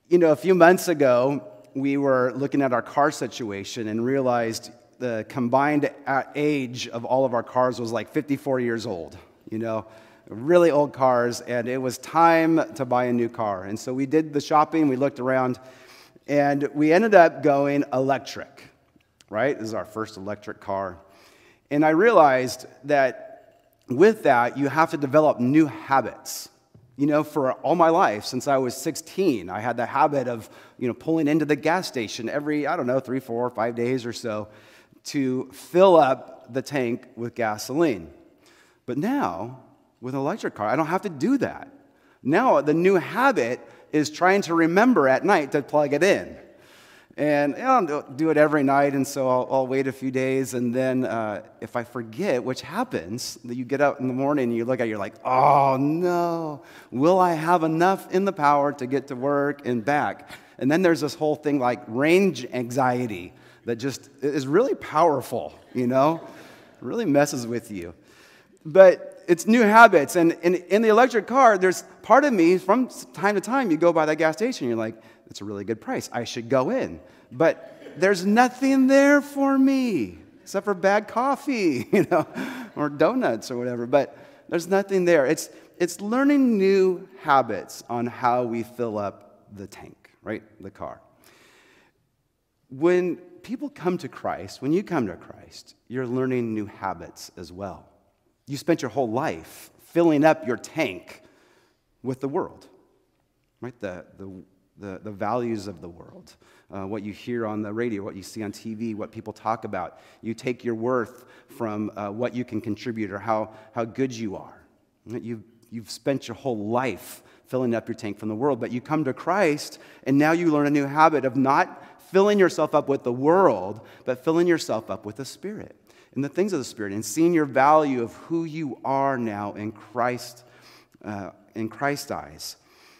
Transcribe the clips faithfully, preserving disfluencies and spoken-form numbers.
You know, a few months ago, we were looking at our car situation and realized the combined age of all of our cars was like fifty-four years old, you know, really old cars, and it was time to buy a new car. And so we did the shopping, we looked around, and we ended up going electric, right? This is our first electric car. And I realized that with that, you have to develop new habits. You know, for all my life, since I was sixteen, I had the habit of, you know, pulling into the gas station every, I don't know, three, four, five days or so to fill up the tank with gasoline. But now, with an electric car, I don't have to do that. Now, the new habit is trying to remember at night to plug it in. And I don't do it every night, and so I'll, I'll wait a few days, and then uh, if I forget, which happens, that you get up in the morning and you look at it, you're like, oh no, will I have enough in the power to get to work and back? And then there's this whole thing like range anxiety that just is really powerful, you know? It really messes with you. But it's new habits, and in, in the electric car, there's part of me, from time to time, you go by that gas station, you're like, it's a really good price, I should go in. But there's nothing there for me, except for bad coffee, you know, or donuts or whatever, but there's nothing there. It's, it's learning new habits on how we fill up the tank, right, the car. When people come to Christ, when you come to Christ, you're learning new habits as well. You spent your whole life filling up your tank with the world, right? The, the, the, the values of the world, uh, what you hear on the radio, what you see on T V, what people talk about. You take your worth from uh, what you can contribute or how, how good you are. You've, you've spent your whole life filling up your tank from the world, but you come to Christ, and now you learn a new habit of not filling yourself up with the world, but filling yourself up with the Spirit and the things of the Spirit, and seeing your value of who you are now in Christ, uh, in Christ's eyes.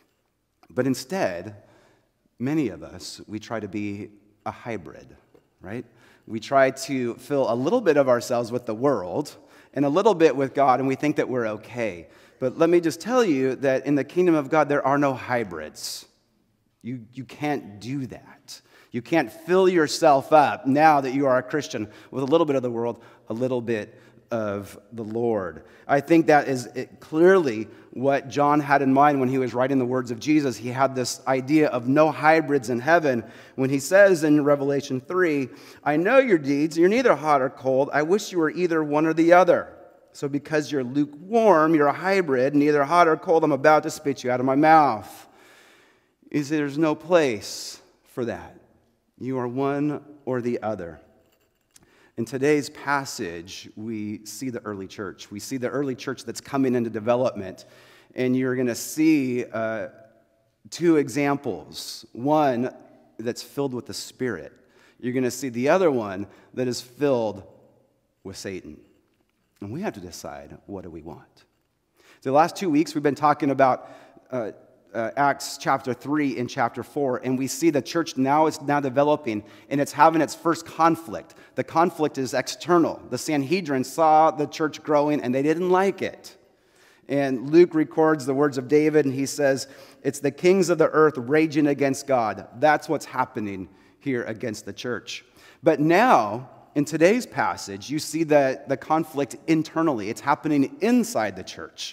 But instead, many of us, we try to be a hybrid, right? We try to fill a little bit of ourselves with the world and a little bit with God, and we think that we're okay. But let me just tell you that in the kingdom of God, there are no hybrids. You, you can't do that. You can't fill yourself up, now that you are a Christian, with a little bit of the world, a little bit of the Lord. I think that is clearly what John had in mind when he was writing the words of Jesus. He had this idea of no hybrids in heaven when he says in Revelation three, I know your deeds, you're neither hot or cold. I wish you were either one or the other. So because you're lukewarm, you're a hybrid, neither hot or cold, I'm about to spit you out of my mouth. Is there's no place for that. You are one or the other. In today's passage, we see the early church. We see the early church that's coming into development. And you're going to see uh, two examples. One that's filled with the Spirit. You're going to see the other one that is filled with Satan. And we have to decide, what do we want? So the last two weeks, we've been talking about uh, Uh, Acts chapter three and chapter four, and we see the church now is now developing, and it's having its first conflict. The conflict is external. The Sanhedrin saw the church growing, and they didn't like it. And Luke records the words of David, and he says, it's the kings of the earth raging against God. That's what's happening here against the church. But now, in today's passage, you see the, the conflict internally. It's happening inside the church.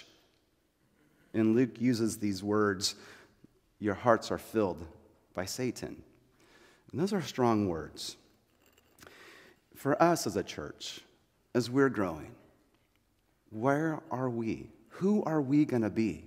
And Luke uses these words, your hearts are filled by Satan. And those are strong words. For us as a church, as we're growing, where are we? Who are we going to be?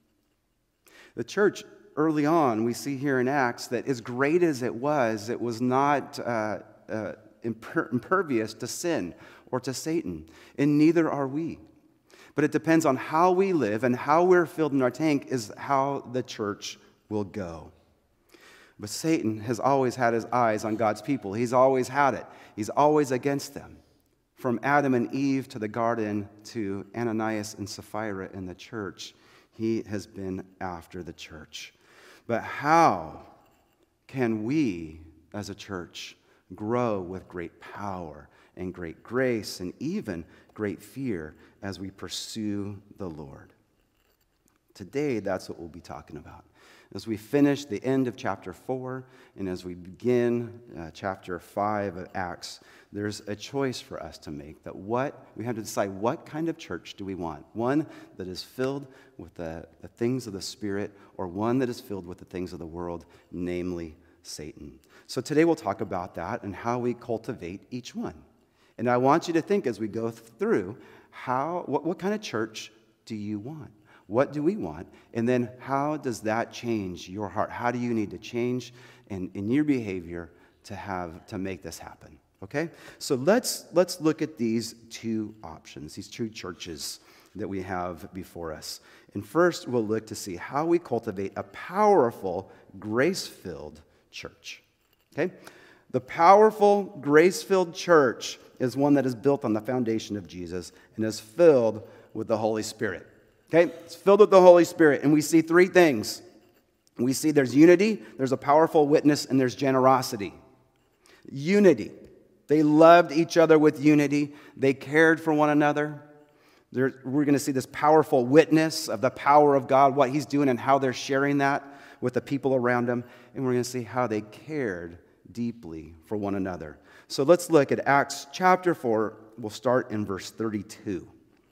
The church, early on, we see here in Acts that as great as it was, it was not uh, uh, imper- impervious to sin or to Satan. And neither are we. But it depends on how we live, and how we're filled in our tank is how the church will go. But Satan has always had his eyes on God's people. He's always had it. He's always against them. From Adam and Eve to the garden to Ananias and Sapphira in the church, he has been after the church. But how can we as a church grow with great power and great grace and even great fear as we pursue the Lord? Today, that's what we'll be talking about. As we finish the end of chapter four, and as we begin uh, chapter five of Acts, there's a choice for us to make. That what we have to decide, what kind of church do we want? One that is filled with the, the things of the Spirit, or one that is filled with the things of the world, namely Satan. So today we'll talk about that and how we cultivate each one. And I want you to think as we go through, how what, what kind of church do you want? What do we want? And then how does that change your heart? How do you need to change in, in your behavior to have to make this happen? Okay? So let's let's look at these two options, these two churches that we have before us. And first we'll look to see how we cultivate a powerful, grace-filled church. Okay? The powerful, grace-filled church is one that is built on the foundation of Jesus and is filled with the Holy Spirit. Okay, it's filled with the Holy Spirit, and we see three things. We see there's unity, there's a powerful witness, and there's generosity. Unity. They loved each other with unity. They cared for one another. There, we're going to see this powerful witness of the power of God, what He's doing and how they're sharing that with the people around them. And we're going to see how they cared deeply for one another. So let's look at Acts chapter four. We'll start in verse thirty-two.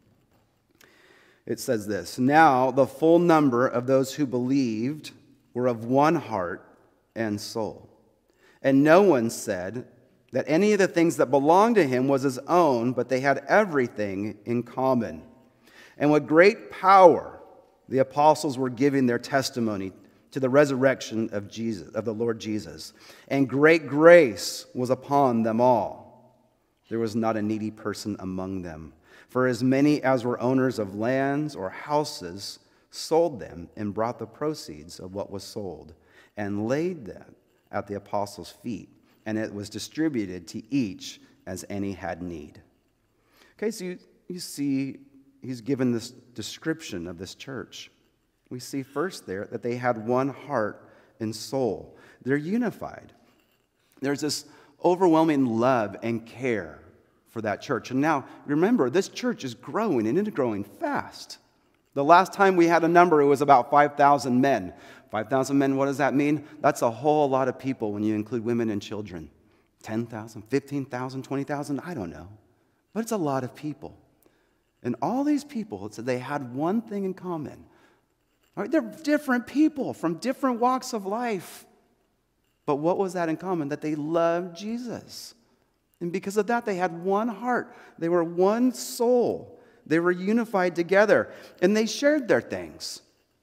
It says this, "Now the full number of those who believed were of one heart and soul. And no one said that any of the things that belonged to him was his own, but they had everything in common. And with great power the apostles were giving their testimony to the resurrection of Jesus, of the Lord Jesus. And great grace was upon them all. There was not a needy person among them. For as many as were owners of lands or houses sold them and brought the proceeds of what was sold and laid them at the apostles' feet, and it was distributed to each as any had need." Okay, so you, you see he's given this description of this church. We see first there that they had one heart and soul. They're unified. There's this overwhelming love and care for that church. And now, remember, this church is growing, and it's growing fast. The last time we had a number, it was about five thousand men. five thousand men, what does that mean? That's a whole lot of people when you include women and children. ten thousand, fifteen thousand, twenty thousand, I don't know. But it's a lot of people. And all these people, it said they had one thing in common. All right, they're different people from different walks of life. But what was that in common? That they loved Jesus. And because of that, they had one heart. They were one soul. They were unified together. And they shared their things.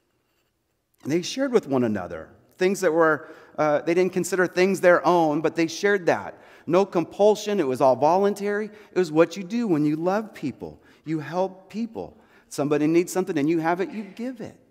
And they shared with one another. Things that were, uh, they didn't consider things their own, but they shared that. No compulsion. It was all voluntary. It was what you do when you love people. You help people. Somebody needs something and you have it, you give it.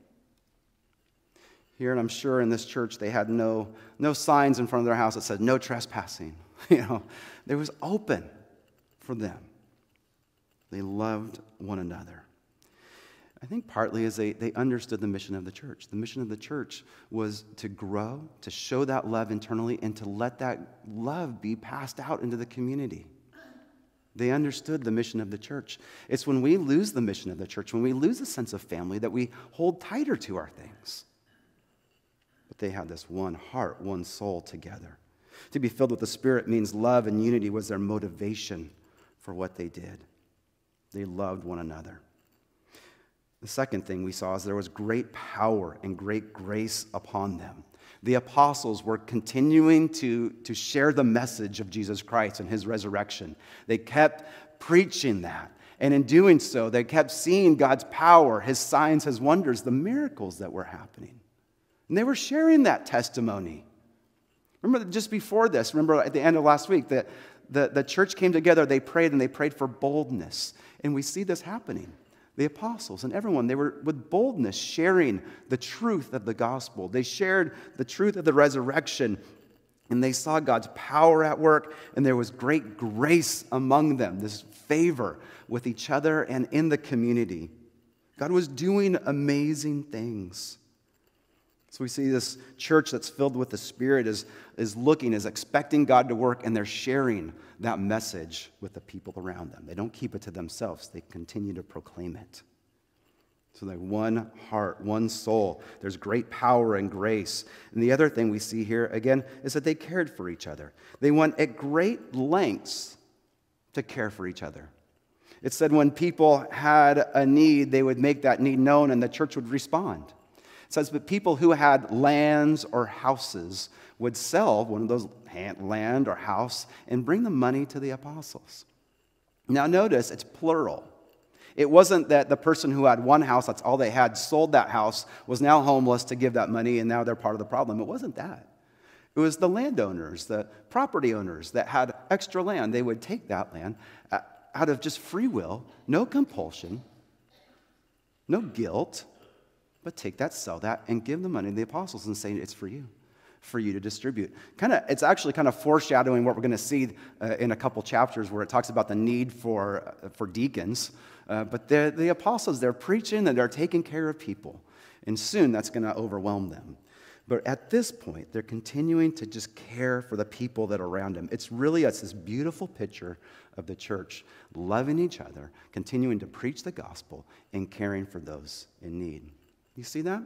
Here, and I'm sure in this church, they had no, no signs in front of their house that said no trespassing. You know, it was open for them. They loved one another. I think partly is they, they understood the mission of the church. The mission of the church was to grow, to show that love internally, and to let that love be passed out into the community. They understood the mission of the church. It's when we lose the mission of the church, when we lose a sense of family, that we hold tighter to our things. But they had this one heart, one soul together. To be filled with the Spirit means love and unity was their motivation for what they did. They loved one another. The second thing we saw is there was great power and great grace upon them. The apostles were continuing to, to share the message of Jesus Christ and his resurrection. They kept preaching that. And in doing so, they kept seeing God's power, his signs, his wonders, the miracles that were happening. And they were sharing that testimony. Remember just before this, remember at the end of last week, that the, the church came together, they prayed, and they prayed for boldness. And we see this happening. The apostles and everyone, they were with boldness sharing the truth of the gospel. They shared the truth of the resurrection, and they saw God's power at work, and there was great grace among them, this favor with each other and in the community. God was doing amazing things. So we see this church that's filled with the Spirit is, is looking, is expecting God to work, and they're sharing that message with the people around them. They don't keep it to themselves. They continue to proclaim it. So like one heart, one soul. There's great power and grace. And the other thing we see here, again, is that they cared for each other. They went at great lengths to care for each other. It said when people had a need, they would make that need known and the church would respond. It says that people who had lands or houses would sell one of those land or house and bring the money to the apostles. Now notice, it's plural. It wasn't that the person who had one house, that's all they had, sold that house, was now homeless to give that money, and now they're part of the problem. It wasn't that. It was the landowners, the property owners that had extra land. They would take that land out of just free will, no compulsion, no guilt, but take that, sell that, and give the money to the apostles and say, it's for you, for you to distribute. Kind of, it's actually kind of foreshadowing what we're going to see uh, in a couple chapters where it talks about the need for, uh, for deacons. Uh, but the apostles, they're preaching and they're taking care of people. And soon that's going to overwhelm them. But at this point, they're continuing to just care for the people that are around them. It's really it's this beautiful picture of the church loving each other, continuing to preach the gospel, and caring for those in need. You see that?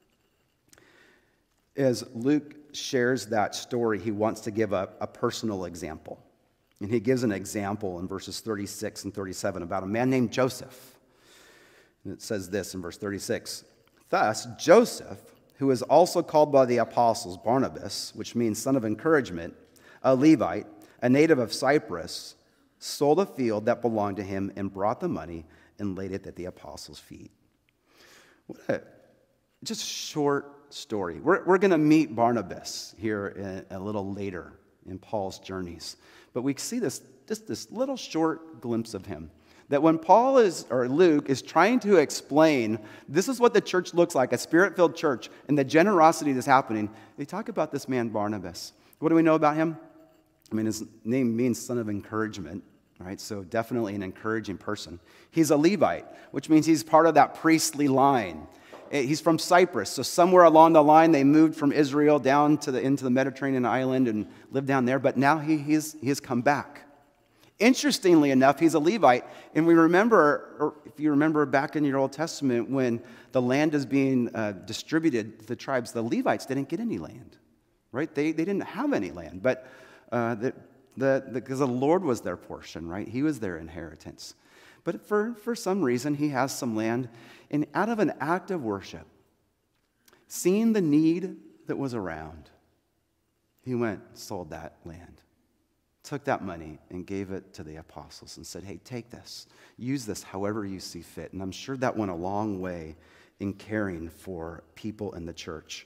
As Luke shares that story, he wants to give a, a personal example. And he gives an example in verses thirty-six and thirty-seven about a man named Joseph. And it says this in verse thirty-six. Thus, Joseph, who is also called by the apostles Barnabas, which means son of encouragement, a Levite, a native of Cyprus, sold a field that belonged to him and brought the money and laid it at the apostles' feet. What a just short story. We're, we're going to meet Barnabas here in, a little later in Paul's journeys. But we see this, just this little short glimpse of him. That when Paul is, or Luke is trying to explain, this is what the church looks like, a spirit-filled church, and the generosity that's happening, they talk about this man Barnabas. What do we know about him? I mean, his name means son of encouragement, right? So definitely an encouraging person. He's a Levite, which means he's part of that priestly line. He's from Cyprus, so somewhere along the line they moved from Israel down to the into the Mediterranean island and lived down there, but now he, he's, he has come back. Interestingly enough, he's a Levite, and we remember, or if you remember back in your Old Testament, when the land is being uh, distributed to the tribes, the Levites didn't get any land, right? They, they didn't have any land, but uh, the, the, the, because the Lord was their portion, right? He was their inheritance. But for, for some reason, he has some land, and out of an act of worship, seeing the need that was around, he went and sold that land, took that money and gave it to the apostles and said, hey, take this, use this however you see fit. And I'm sure that went a long way in caring for people in the church.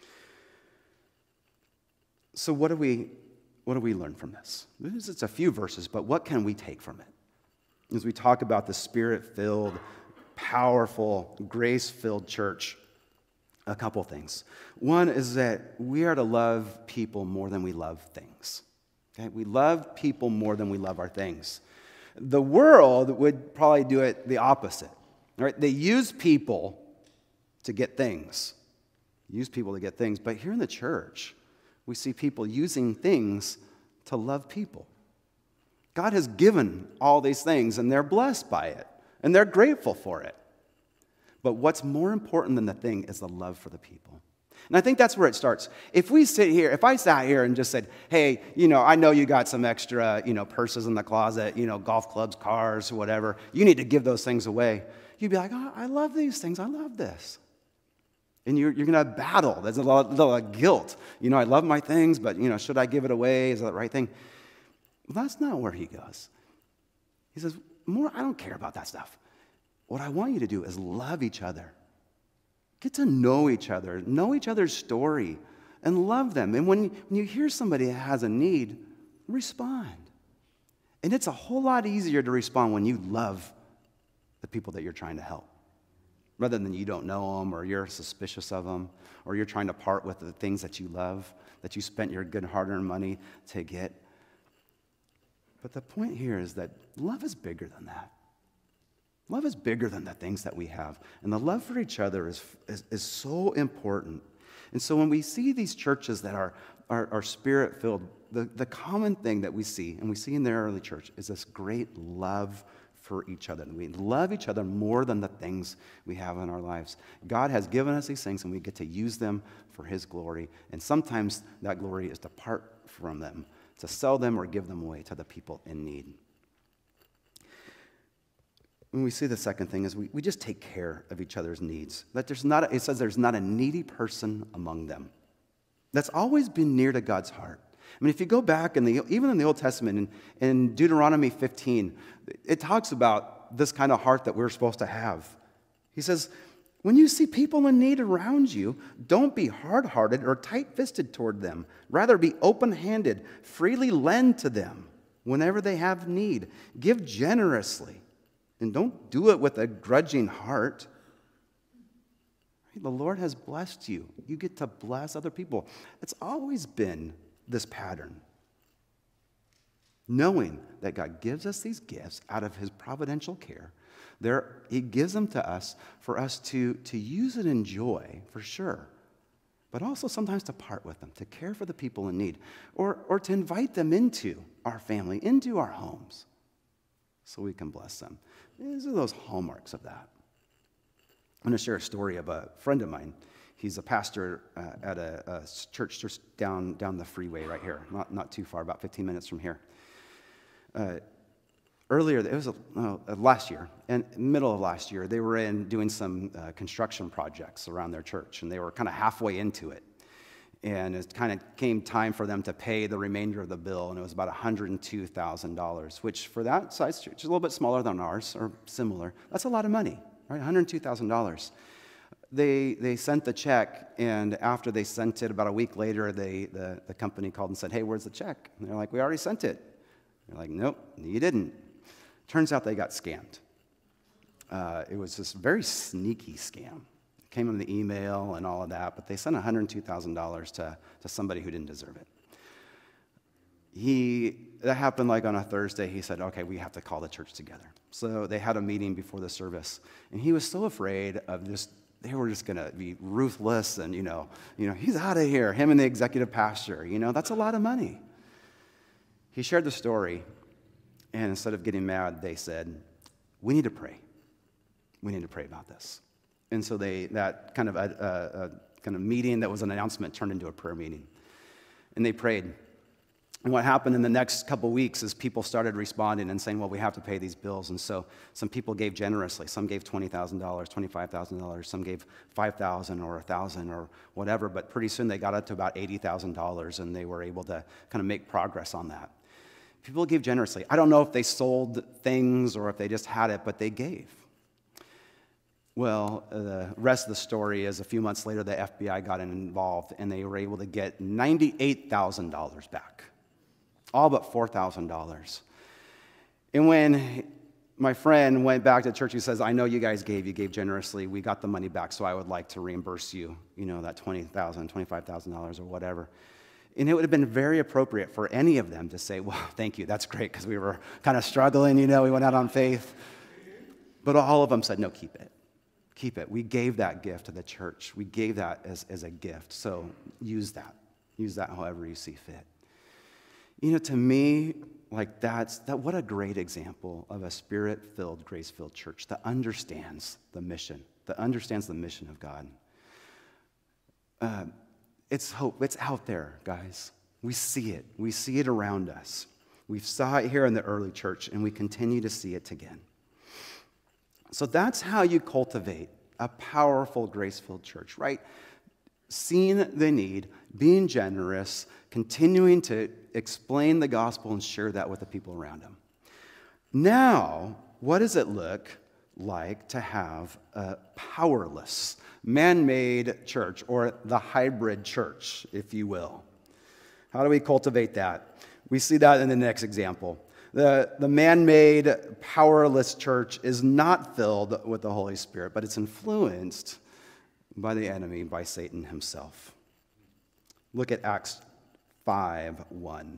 So what do we, what do we learn from this? It's a few verses, but what can we take from it? As we talk about the spirit-filled, powerful, grace-filled church, a couple things. One is that we are to love people more than we love things. Okay? We love people more than we love our things. The world would probably do it the opposite. Right? They use people to get things. Use people to get things. But here in the church, we see people using things to love people. God has given all these things, and they're blessed by it, and they're grateful for it. But what's more important than the thing is the love for the people. And I think that's where it starts. If we sit here, if I sat here and just said, hey, you know, I know you got some extra, you know, purses in the closet, you know, golf clubs, cars, whatever. You need to give those things away. You'd be like, oh, I love these things. I love this. And you're, you're going to battle. There's a lot, a lot of guilt. You know, I love my things, but, you know, should I give it away? Is that the right thing? Well, that's not where he goes. He says, more, I don't care about that stuff. What I want you to do is love each other. Get to know each other, know each other's story, and love them. And when, when you hear somebody that has a need, respond. And it's a whole lot easier to respond when you love the people that you're trying to help, rather than you don't know them, or you're suspicious of them, or you're trying to part with the things that you love, that you spent your good hard-earned money to get. But the point here is that love is bigger than that. Love is bigger than the things that we have. And the love for each other is, is, is so important. And so when we see these churches that are, are, are spirit-filled, the, the common thing that we see, and we see in the early church, is this great love for each other. And we love each other more than the things we have in our lives. God has given us these things, and we get to use them for his glory. And sometimes that glory is to part from them, to sell them or give them away to the people in need. When we see the second thing is we, we just take care of each other's needs. That there's not a, it says there's not a needy person among them. That's always been near to God's heart. I mean, if you go back, in the, even in the Old Testament, in, in Deuteronomy fifteen, it talks about this kind of heart that we're supposed to have. He says, when you see people in need around you, don't be hard-hearted or tight-fisted toward them. Rather, be open-handed, freely lend to them whenever they have need. Give generously, and don't do it with a grudging heart. The Lord has blessed you. You get to bless other people. It's always been this pattern. Knowing that God gives us these gifts out of his providential care. There, he gives them to us for us to, to use and enjoy, for sure. But also sometimes to part with them, to care for the people in need, or, or to invite them into our family, into our homes, so we can bless them. These are those hallmarks of that. I'm going to share a story of a friend of mine. He's a pastor uh, at a, a church just down, down the freeway right here, not, not too far, about fifteen minutes from here. Uh, earlier, it was a, uh, last year, in the middle of last year, they were in doing some uh, construction projects around their church, and they were kind of halfway into it. And it kind of came time for them to pay the remainder of the bill, and it was about one hundred two thousand dollars, which for that size church is a little bit smaller than ours, or similar. That's a lot of money, right? one hundred two thousand dollars. They they sent the check, and after they sent it, about a week later, they the, the company called and said, hey, where's the check? And they're like, we already sent it. They're like, nope, you didn't. Turns out they got scammed. Uh, it was this very sneaky scam. It came in the email and all of that, but they sent one hundred two thousand dollars to, to somebody who didn't deserve it. He, that happened like on a Thursday. He said, okay, we have to call the church together. So they had a meeting before the service, and he was so afraid of just, they were just going to be ruthless and, you know, you know, he's out of here, him and the executive pastor, you know, that's a lot of money. He shared the story, and instead of getting mad, they said, we need to pray. We need to pray about this. And so they, that kind of a, a, a kind of meeting that was an announcement turned into a prayer meeting. And they prayed. And what happened in the next couple weeks is people started responding and saying, well, we have to pay these bills. And so some people gave generously. Some gave twenty thousand dollars, twenty-five thousand dollars. Some gave five thousand dollars or one thousand dollars or whatever. But pretty soon they got up to about eighty thousand dollars, and they were able to kind of make progress on that. People gave generously. I don't know if they sold things or if they just had it, but they gave. Well, uh, the rest of the story is a few months later, the F B I got involved, and they were able to get ninety-eight thousand dollars back. All but four thousand dollars. And when my friend went back to church, he says, I know you guys gave, you gave generously, we got the money back, so I would like to reimburse you, you know, that twenty thousand dollars, twenty-five thousand dollars or whatever. And it would have been very appropriate for any of them to say, well, thank you, that's great, because we were kind of struggling, you know, we went out on faith. But all of them said, no, keep it. Keep it. We gave that gift to the church. We gave that as, as a gift, so use that. Use that however you see fit. You know, to me, like that's, that, what a great example of a spirit-filled, grace-filled church that understands the mission, that understands the mission of God. Uh, it's hope. It's out there, guys. We see it. We see it around us. We saw it here in the early church, and we continue to see it again. So that's how you cultivate a powerful, grace-filled church, right? Seeing the need, being generous, continuing to explain the gospel and share that with the people around them. Now, what does it look like to have a powerless, man-made church, or the hybrid church, if you will? How do we cultivate that? We see that in the next example. The, the man-made, powerless church is not filled with the Holy Spirit, but it's influenced by the enemy, by Satan himself. Look at Acts five one.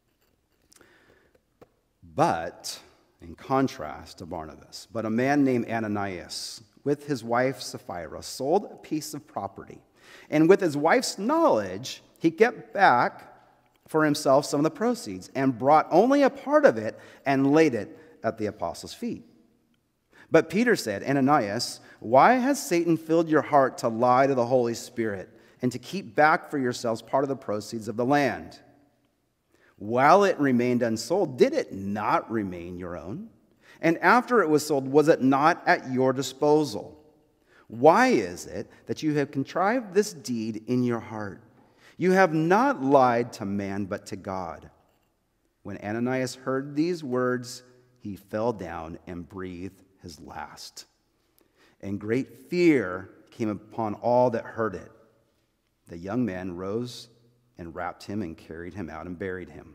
But, in contrast to Barnabas, but a man named Ananias, with his wife Sapphira, sold a piece of property. And with his wife's knowledge, he kept back for himself some of the proceeds and brought only a part of it and laid it at the apostles' feet. But Peter said, Ananias, why has Satan filled your heart to lie to the Holy Spirit and to keep back for yourselves part of the proceeds of the land? While it remained unsold, did it not remain your own? And after it was sold, was it not at your disposal? Why is it that you have contrived this deed in your heart? You have not lied to man, but to God. When Ananias heard these words, he fell down and breathed his last. And great fear came upon all that heard it. The young man rose and wrapped him and carried him out and buried him.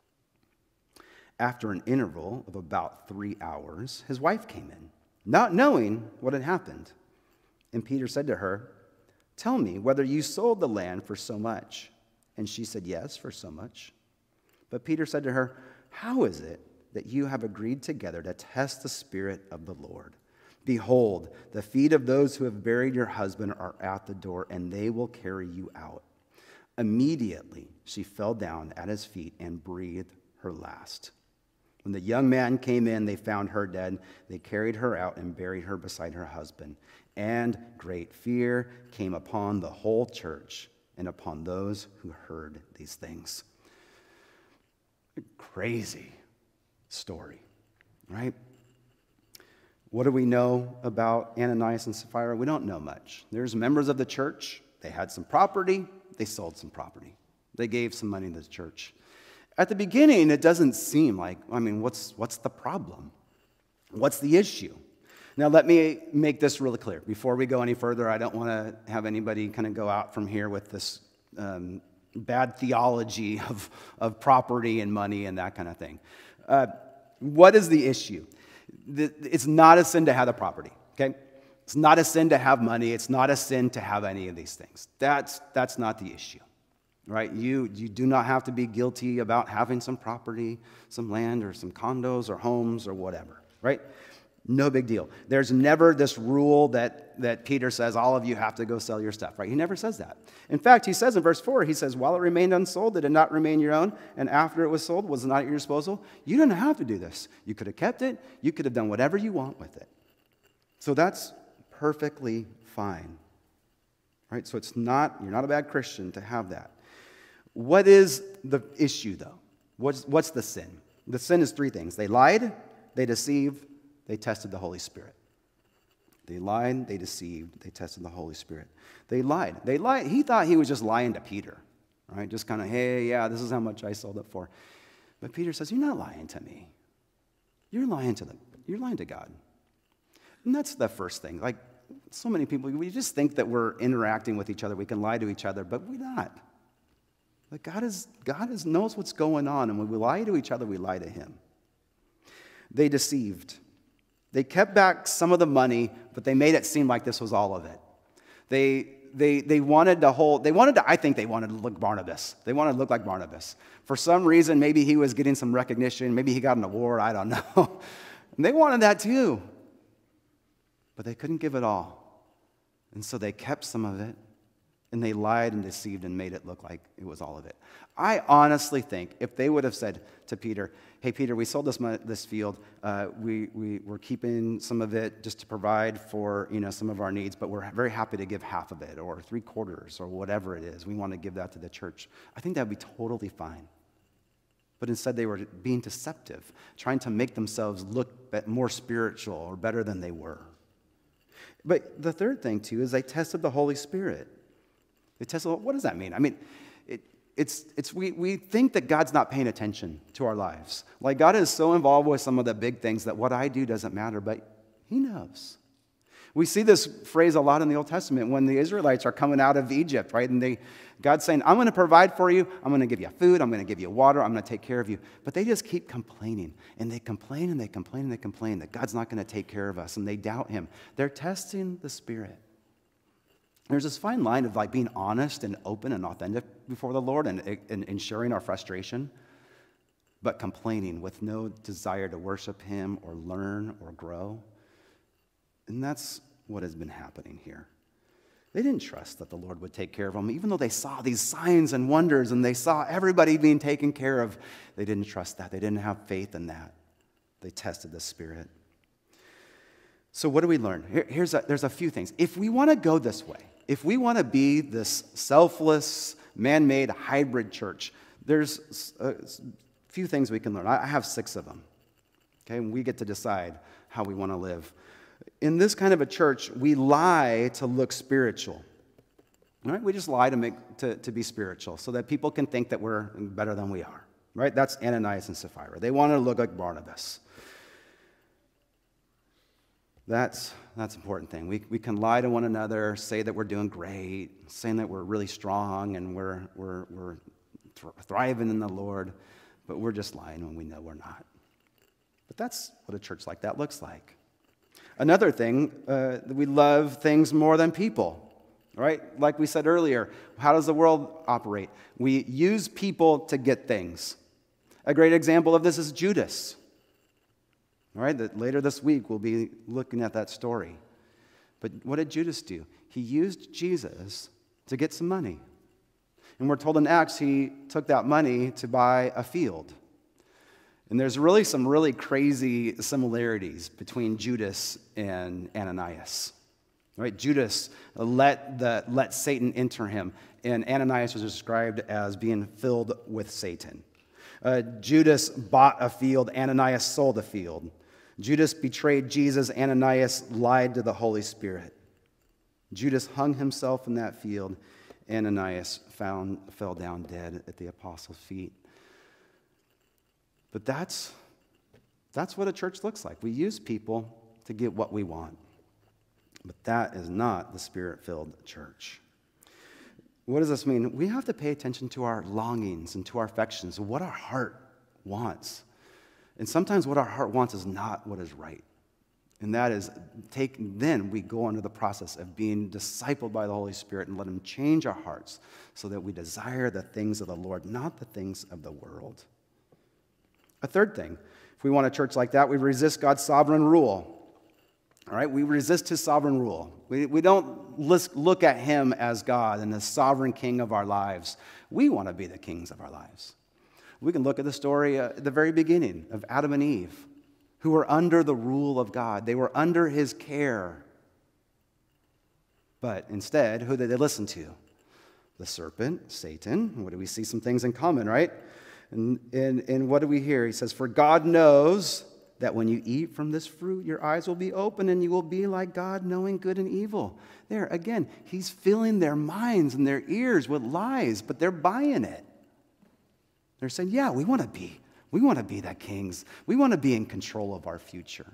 After an interval of about three hours, his wife came in, not knowing what had happened. And Peter said to her, tell me whether you sold the land for so much. And she said, yes, for so much. But Peter said to her, how is it that you have agreed together to test the Spirit of the Lord? Behold, the feet of those who have buried your husband are at the door, and they will carry you out. Immediately she fell down at his feet and breathed her last. When the young man came in, they found her dead. They carried her out and buried her beside her husband. And great fear came upon the whole church and upon those who heard these things. A crazy story, right? What do we know about Ananias and Sapphira? We don't know much. There's members of the church. They had some property. They sold some property. They gave some money to the church. At the beginning, it doesn't seem like, I mean, what's, what's the problem? What's the issue? Now, let me make this really clear. Before we go any further, I don't want to have anybody kind of go out from here with this um, bad theology of, of property and money and that kind of thing. Uh, what is the issue? The, it's not a sin to have the property, okay? It's not a sin to have money. It's not a sin to have any of these things. That's, that's not the issue, right? You, you do not have to be guilty about having some property, some land, or some condos or homes or whatever, right? No big deal. There's never this rule that, that Peter says, all of you have to go sell your stuff, right? He never says that. In fact, he says in verse four, he says, while it remained unsold, did it not remain your own? And after it was sold, was it not at your disposal? You didn't have to do this. You could have kept it. You could have done whatever you want with it. So that's perfectly fine, right? So it's not, you're not a bad Christian to have that. What is the issue, though? What's, what's the sin? The sin is three things. They lied, they deceived, they tested the Holy Spirit. They lied, they deceived, they tested the Holy Spirit. They lied. They lied. He thought he was just lying to Peter, right? Just kind of, hey, yeah, this is how much I sold it for. But Peter says, you're not lying to me. You're lying to them. You're lying to God. And that's the first thing. Like, so many people, we just think that we're interacting with each other. We can lie to each other, but we're not. Like, God is, God is, knows what's going on, and when we lie to each other, we lie to him. They deceived. They kept back some of the money, but they made it seem like this was all of it. They, they, they wanted to hold, they wanted to, I think they wanted to look Barnabas. They wanted to look like Barnabas. For some reason, maybe he was getting some recognition. Maybe he got an award. I don't know. And they wanted that too. But they couldn't give it all. And so they kept some of it, and they lied and deceived and made it look like it was all of it. I honestly think if they would have said to Peter, hey, Peter, we sold this this field. Uh, we, we, we're keeping some of it just to provide for, you know, some of our needs, but we're very happy to give half of it or three quarters or whatever it is. We want to give that to the church. I think that would be totally fine. But instead they were being deceptive, trying to make themselves look more spiritual or better than they were. But the third thing, too, is they tested the Holy Spirit. They tested, what does that mean? I mean, it, it's, it's, we, we think that God's not paying attention to our lives. Like, God is so involved with some of the big things that what I do doesn't matter, but he knows. We see this phrase a lot in the Old Testament when the Israelites are coming out of Egypt, right? And they, God's saying, I'm going to provide for you. I'm going to give you food. I'm going to give you water. I'm going to take care of you. But they just keep complaining. And they complain and they complain and they complain that God's not going to take care of us. And they doubt him. They're testing the Spirit. There's this fine line of like being honest and open and authentic before the Lord and, and, and sharing our frustration, but complaining with no desire to worship him or learn or grow. And that's what has been happening here. They didn't trust that the Lord would take care of them, even though they saw these signs and wonders and they saw everybody being taken care of. They didn't trust that. They didn't have faith in that. They tested the Spirit. So what do we learn? Here, here's a, there's a few things. If we want to go this way, if we want to be this selfless, man-made hybrid church, there's a few things we can learn. I have six of them. Okay, and we get to decide how we want to live. In this kind of a church, we lie to look spiritual. Right? We just lie to make to, to be spiritual so that people can think that we're better than we are. Right? That's Ananias and Sapphira. They want to look like Barnabas. That's that's an important thing. We we can lie to one another, say that we're doing great, saying that we're really strong and we're we're we're thriving in the Lord, but we're just lying when we know we're not. But that's what a church like that looks like. Another thing, uh, we love things more than people, right? Like we said earlier, how does the world operate? We use people to get things. A great example of this is Judas. All right, that later this week we'll be looking at that story. But what did Judas do? He used Jesus to get some money. And we're told in Acts he took that money to buy a field. And there's really some really crazy similarities between Judas and Ananias. Right? Judas let the let Satan enter him, and Ananias was described as being filled with Satan. Uh, Judas bought a field, Ananias sold a field. Judas betrayed Jesus, Ananias lied to the Holy Spirit. Judas hung himself in that field, Ananias found, fell down dead at the apostles' feet. But that's, that's what a church looks like. We use people to get what we want. But that is not the Spirit-filled church. What does this mean? We have to pay attention to our longings and to our affections, what our heart wants. And sometimes what our heart wants is not what is right. And that is, take, then we go under the process of being discipled by the Holy Spirit and let Him change our hearts so that we desire the things of the Lord, not the things of the world. A third thing, if we want a church like that, we resist God's sovereign rule. All right, we resist His sovereign rule. We, we don't look at Him as God and the sovereign king of our lives. We want to be the kings of our lives. We can look at the story at the very beginning of Adam and Eve, who were under the rule of God. They were under His care. But instead, who did they listen to? The serpent, Satan. What do we see? Some things in common, right? And, and, and what do we hear? He says, "For God knows that when you eat from this fruit, your eyes will be open and you will be like God, knowing good and evil." There, again, He's filling their minds and their ears with lies, but they're buying it. They're saying, yeah, we want to be. We want to be the kings. We want to be in control of our future.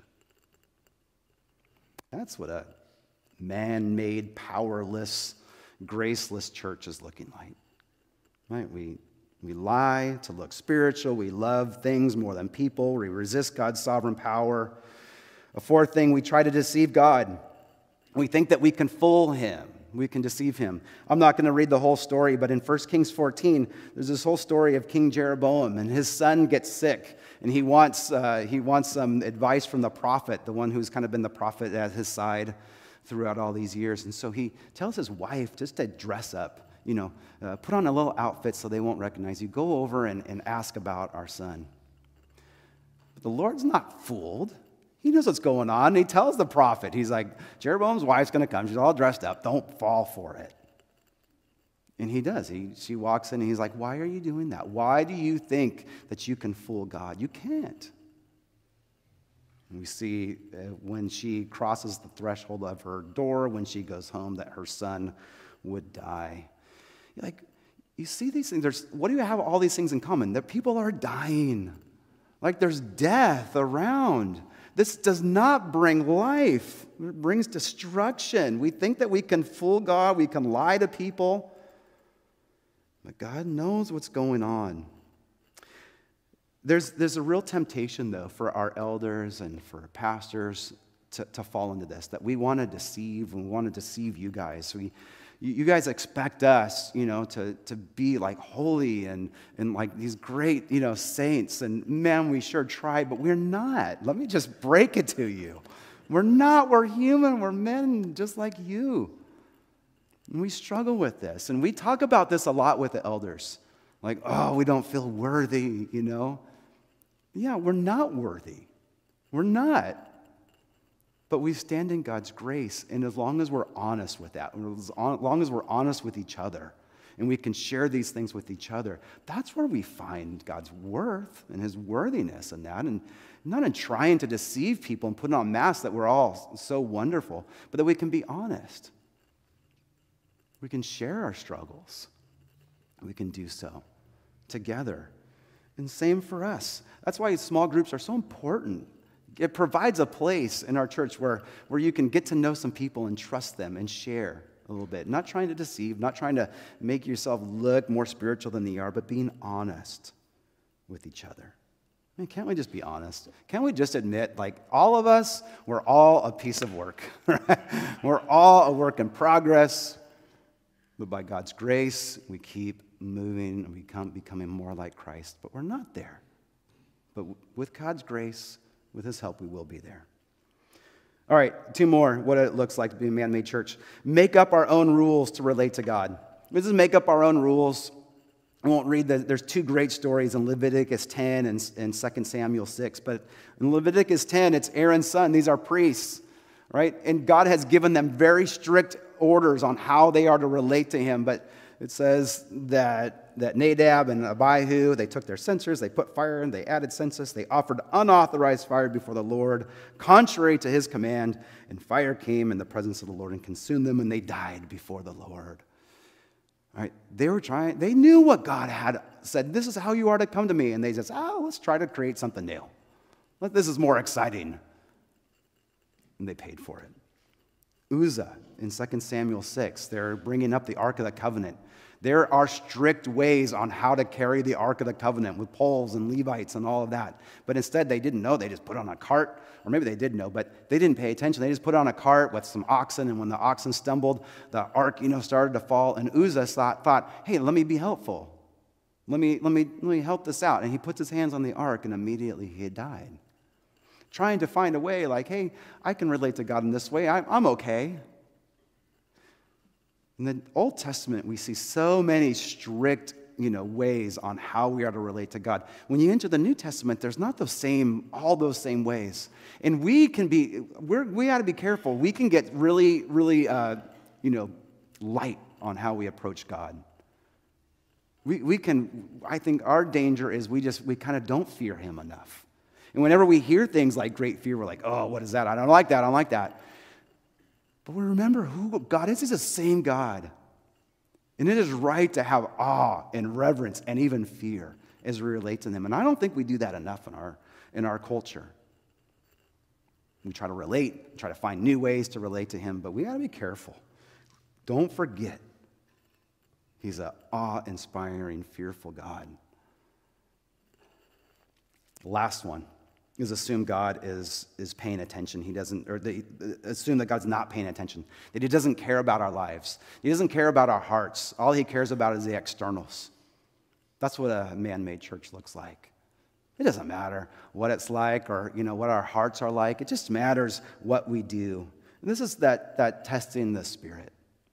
That's what a man-made, powerless, graceless church is looking like. Right? We, we lie to look spiritual. We love things more than people. We resist God's sovereign power. A fourth thing, we try to deceive God. We think that we can fool Him. We can deceive Him. I'm not going to read the whole story, but in First Kings fourteen, there's this whole story of King Jeroboam, and his son gets sick, and he wants uh, he wants some advice from the prophet, the one who's kind of been the prophet at his side throughout all these years. And so he tells his wife just to dress up, you know, uh, put on a little outfit so they won't recognize you. Go over and, and ask about our son. But the Lord's not fooled. He knows what's going on. He tells the prophet, he's like, Jeroboam's wife's going to come. She's all dressed up. Don't fall for it. And he does. He, she walks in and he's like, why are you doing that? Why do you think that you can fool God? You can't. And we see uh, when she crosses the threshold of her door, when she goes home, that her son would die. You're like, you see these things. There's, what do you have all these things in common? That people are dying. Like there's death around. This does not bring life. It brings destruction. We think that we can fool God. We can lie to people. But God knows what's going on. There's, there's a real temptation, though, for our elders and for pastors to, to fall into this, that we want to deceive, and we want to deceive you guys. We, you guys expect us, you know, to, to be like holy and, and like these great, you know, saints. And man, we sure try, but we're not. Let me just break it to you. We're not. We're human. We're men just like you. And we struggle with this. And we talk about this a lot with the elders. Like, oh, we don't feel worthy, you know. Yeah, we're not worthy. We're not. But we stand in God's grace, and as long as we're honest with that, as long as we're honest with each other, and we can share these things with each other, that's where we find God's worth and his worthiness in that. And not in trying to deceive people and putting on masks that we're all so wonderful, but that we can be honest. We can share our struggles. We can do so together. And same for us. That's why small groups are so important. It provides a place in our church where, where you can get to know some people and trust them and share a little bit. Not trying to deceive, not trying to make yourself look more spiritual than you are, but being honest with each other. I mean, can't we just be honest? Can't we just admit, like, all of us, we're all a piece of work. Right? We're all a work in progress, but by God's grace, we keep moving and we become becoming more like Christ, but we're not there. But with God's grace, with his help, we will be there. All right, two more, what it looks like to be a man-made church. Make up our own rules to relate to God. This is make up our own rules. I won't read the, there's two great stories in Leviticus ten and, and Second Samuel six, but in Leviticus ten, it's Aaron's son. These are priests, right? And God has given them very strict orders on how they are to relate to him, but it says that, that Nadab and Abihu, they took their censers, they put fire in, they added census, they offered unauthorized fire before the Lord, contrary to his command, and fire came in the presence of the Lord and consumed them, and they died before the Lord. All right, they were trying, they knew what God had said, this is how you are to come to me, and they said, oh, let's try to create something new. This is more exciting. And they paid for it. Uzzah in Second Samuel six, they're bringing up the Ark of the Covenant. There are strict ways on how to carry the Ark of the Covenant with poles and Levites and all of that. But instead, they didn't know. They just put it on a cart, or maybe they did know, but they didn't pay attention. They just put it on a cart with some oxen, and when the oxen stumbled, the Ark, you know, started to fall. And Uzzah thought, thought hey, let me be helpful. Let me, let me, let me help this out. And he puts his hands on the Ark, and immediately he had died. Trying to find a way like, hey, I can relate to God in this way. I'm, I'm okay. In the Old Testament, we see so many strict, you know, ways on how we are to relate to God. When you enter the New Testament, there's not those same, all those same ways. And we can be, we're, we got to be careful. We can get really, really, uh, you know, light on how we approach God. We, we can, I think our danger is we just, we kind of don't fear him enough. And whenever we hear things like great fear, we're like, oh, what is that? I don't like that. I don't like that. But we remember who God is. He's the same God. And it is right to have awe and reverence and even fear as we relate to him. And I don't think we do that enough in our, in our culture. We try to relate, try to find new ways to relate to him, but we got to be careful. Don't forget, he's an awe-inspiring, fearful God. Last one is assume God is, is paying attention. He doesn't, or they assume that God's not paying attention, that he doesn't care about our lives. He doesn't care about our hearts. All he cares about is the externals. That's what a man-made church looks like. It doesn't matter what it's like or, you know, what our hearts are like. It just matters what we do. And this is that, that testing the Spirit.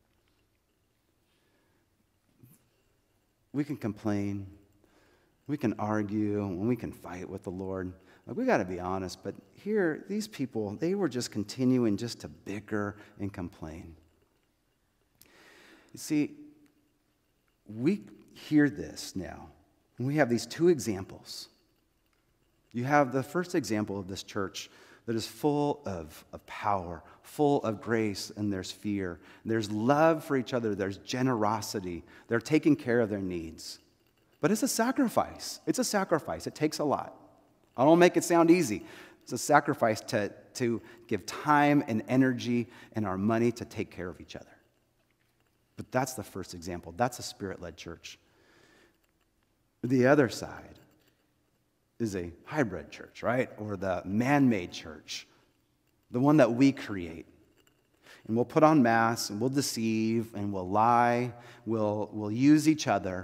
We can complain. We can argue, and we can fight with the Lord. Like, we got to be honest, but here, these people, they were just continuing just to bicker and complain. You see, we hear this now, and we have these two examples. You have the first example of this church that is full of, of power, full of grace, and there's fear. There's love for each other. There's generosity. They're taking care of their needs. But it's a sacrifice. It's a sacrifice. It takes a lot. I don't make it sound easy. It's a sacrifice to, to give time and energy and our money to take care of each other. But that's the first example. That's a Spirit-led church. The other side is a hybrid church, right? Or the man-made church, the one that we create. And we'll put on masks, and we'll deceive, and we'll lie, we'll, we'll use each other.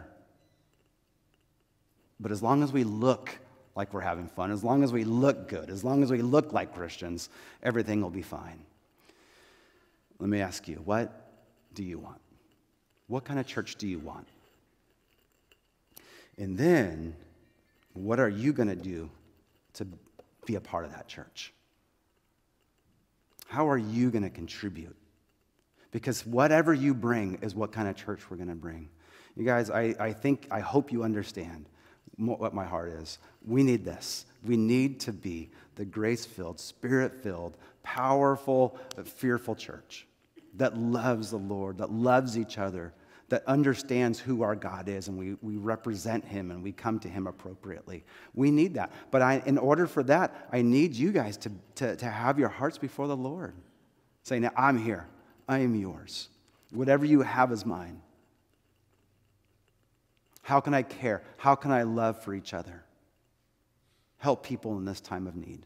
But as long as we look like we're having fun, as long as we look good, as long as we look like Christians, everything will be fine. Let me ask you, what do you want? What kind of church do you want? And then, what are you going to do to be a part of that church? How are you going to contribute? Because whatever you bring is what kind of church we're going to bring. You guys, I, I think, I hope you understand what my heart is. We need this. We need to be the grace-filled, spirit-filled, powerful, fearful church that loves the Lord, that loves each other, that understands who our God is, and we, we represent him and we come to him appropriately. We need that. But I, in order for that, I need you guys to, to, to have your hearts before the Lord. Saying, I'm here. I am yours. Whatever you have is mine. How can I care? How can I love for each other? Help people in this time of need.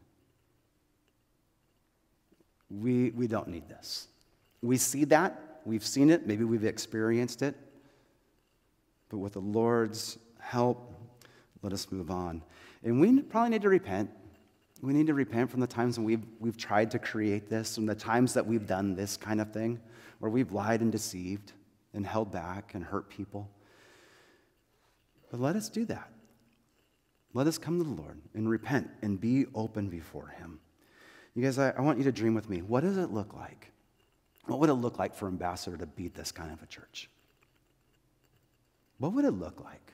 We, we don't need this. We see that. We've seen it. Maybe we've experienced it. But with the Lord's help, let us move on. And we probably need to repent. We need to repent from the times when we've, we've tried to create this, from the times that we've done this kind of thing, where we've lied and deceived and held back and hurt people. But let us do that. Let us come to the Lord and repent and be open before him. You guys, I, I want you to dream with me. What does it look like? What would it look like for Ambassador to be this kind of a church? What would it look like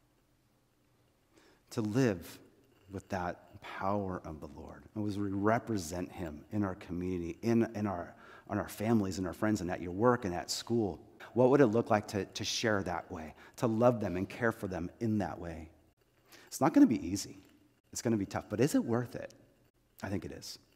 to live with that power of the Lord? And as we represent him in our community, in, in our, on our families and our friends, and at your work and at school. What would it look like to, to share that way, to love them and care for them in that way? It's not going to be easy. It's going to be tough, but is it worth it? I think it is.